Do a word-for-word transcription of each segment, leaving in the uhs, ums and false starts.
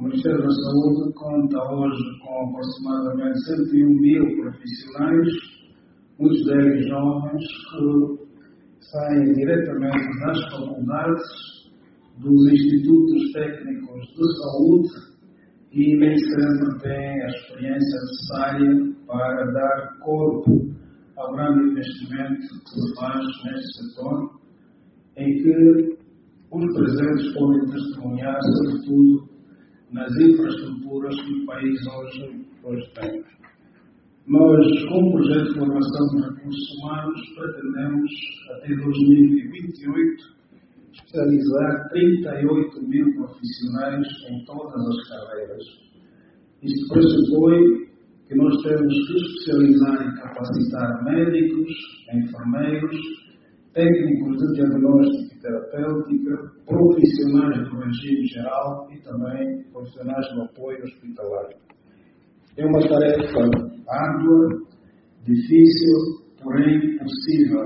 O Ministério da Saúde conta hoje com aproximadamente cento e um mil profissionais, muitos deles jovens, que saem diretamente das faculdades, dos institutos técnicos de saúde e nem sempre têm a experiência necessária para dar corpo ao grande investimento que se faz neste setor, em que os presentes podem testemunhar, sobretudo, nas infraestruturas que o país hoje, hoje tem. Nós, com o projeto de formação de recursos humanos, pretendemos, até dois mil e vinte e oito, especializar trinta e oito mil profissionais em todas as carreiras. Isto pressupõe que nós temos que especializar e capacitar médicos, enfermeiros, técnicos de diagnóstico e terapêutica, profissionais do regime geral e também profissionais do apoio hospitalar. É uma tarefa árdua, difícil, porém possível.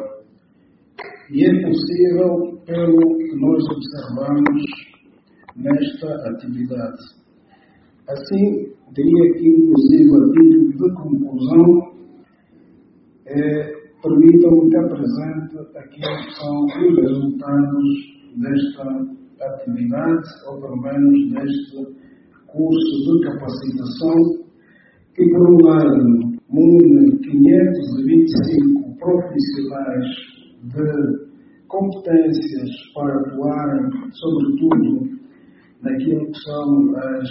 E é possível pelo que nós observamos nesta atividade. Assim, diria que, inclusive, a título de conclusão, é, permitam-me que apresente aquilo que são os resultados desta atividade, ou pelo menos deste curso de capacitação, que, por um lado, une quinhentos e vinte e cinco profissionais de competências para atuarem, sobretudo, naquilo que são as,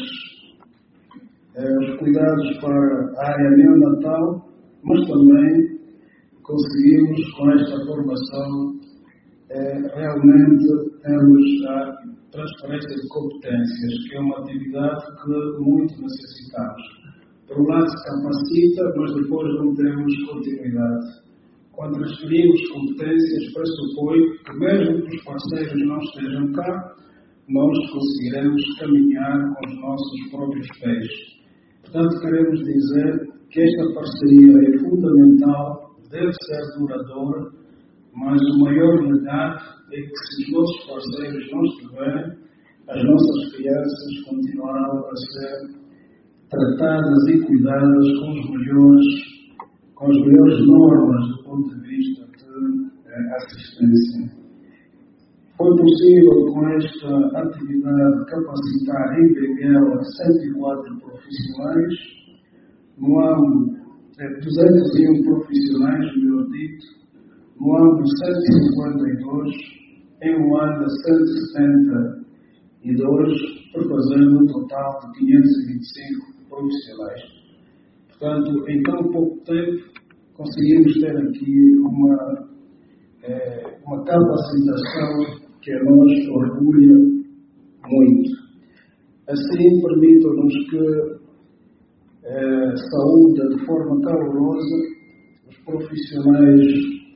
eh, os cuidados para a área neonatal, mas também conseguimos, com esta formação, eh, realmente termos a transferência de competências, que é uma atividade que muito necessitamos. Por um lado se capacita, mas depois não temos continuidade. Quando transferimos competências, pressupõe que mesmo que os parceiros não estejam cá, nós conseguiremos caminhar com os nossos próprios pés. Portanto, queremos dizer que esta parceria é fundamental, deve ser duradoura, mas o maior legado é que, se os nossos parceiros não estiverem, as nossas crianças continuarão a ser tratadas e cuidadas com os melhores, com as melhores normas do ponto de vista de eh, assistência. Foi possível, com esta atividade, capacitar em Benguela cento e quatro profissionais, no âmbito eh, duzentos e um profissionais, melhor dito, no âmbito cento e cinquenta e dois, em Luanda cento e setenta e dois, por fazer um total de quinhentos e vinte e cinco profissionais. Portanto, em tão pouco tempo, conseguimos ter aqui uma, é, uma capacitação que a nós orgulha muito. Assim, permitam-nos que é, saúde de forma calorosa os profissionais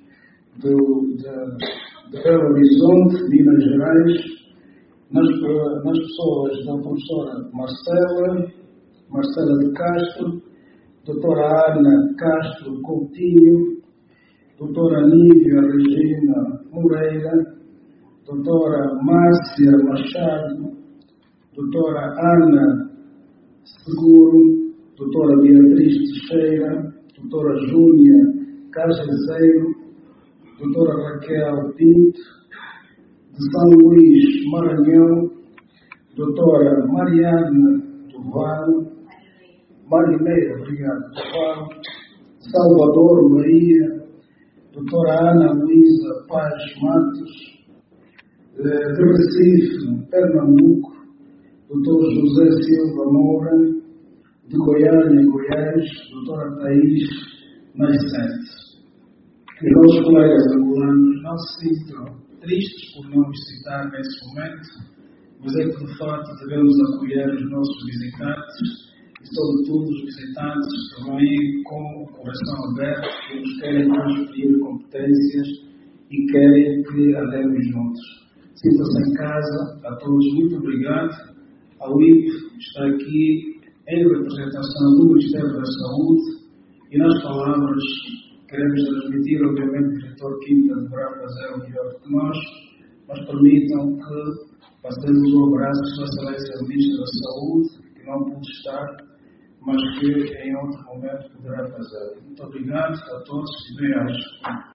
do, de, de Belo Horizonte, Minas Gerais, nas, nas pessoas da professora Marcela, Marcela de Castro, doutora Ana Castro Coutinho, doutora Nívia Regina Moreira, doutora Márcia Machado, doutora Ana Seguro, doutora Beatriz Teixeira, doutora Júlia Cajazeiro, doutora Raquel Pinto, de São Luís Maranhão, doutora Mariana Tuvalo, Marineira, obrigado, Tuvalo, Salvador Bahia, doutora Ana Luísa Paz Matos, de Recife, Pernambuco, doutor José Silva Moura, de Goiânia, Goiás, doutora Thaís Nascente. Os nossos colegas angolanos não se sintam tristes por não os citar nesse momento, mas é que, de facto, devemos acolher os nossos visitantes e, sobretudo, os visitantes que vêm com o coração aberto, que nos querem transferir competências e querem que andemos juntos. Sinta-se em casa. A todos, muito obrigado. A U I P está aqui em representação do Ministério da Saúde e, nas palavras, queremos transmitir, obviamente, o diretor Quinta deverá fazer o melhor que nós, mas permitam que passemos um abraço à Sua Excelência Ministra da Saúde não pude estar, mas que em outro momento poderá fazer. Muito obrigado a todos e bem-aja.